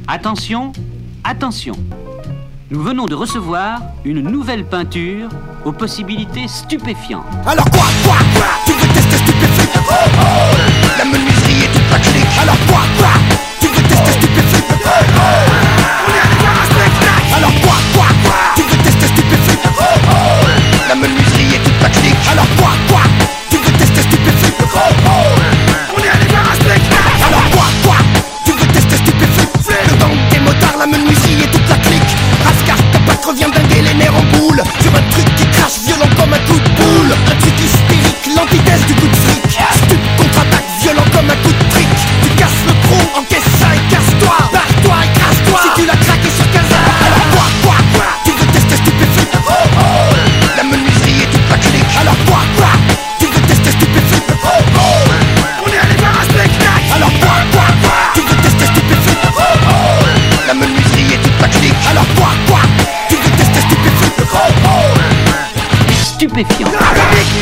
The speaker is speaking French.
Attention, attention. Nous venons de recevoir une nouvelle peinture aux possibilités stupéfiantes. Alors quoi, tu veux tester stupéfiant? La menuiserie et toute la clique. Alors quoi, tu veux tester stupéfiant? On est allé voir un spectacle. Alors quoi, tu veux tester stupéfiant? La menuiserie et toute la clique. Alors quoi, tu veux tester stupéfiant? On est allé voir un spectacle. Alors quoi, tu veux tester stupéfiant? Le gang des motards, la menuiserie et toute la clique. Ascar, ta patte revient dinguer les nerfs en boule. Sur un truc qui crache violent comme un coup de boule. Un truc hystérique, l'antithèse du coup de fric. Stup contre-attaque, violent comme un coup de trick. Tu casses le trou, encaisse ça et casse-toi. Barre-toi, écrase-toi. Si tu l'as craqué sur Casa. Alors quoi, tu veux tester stupéfiant? La menuiserie et toute la clique. Alors quoi, tu veux tester stupéfiant? On est allé voir un spectacle. Alors quoi, tu veux tester stupéfiant? La menuiserie et toute la clique. Alors quoi, tu veux tester stupéfiant? Stupéfiant.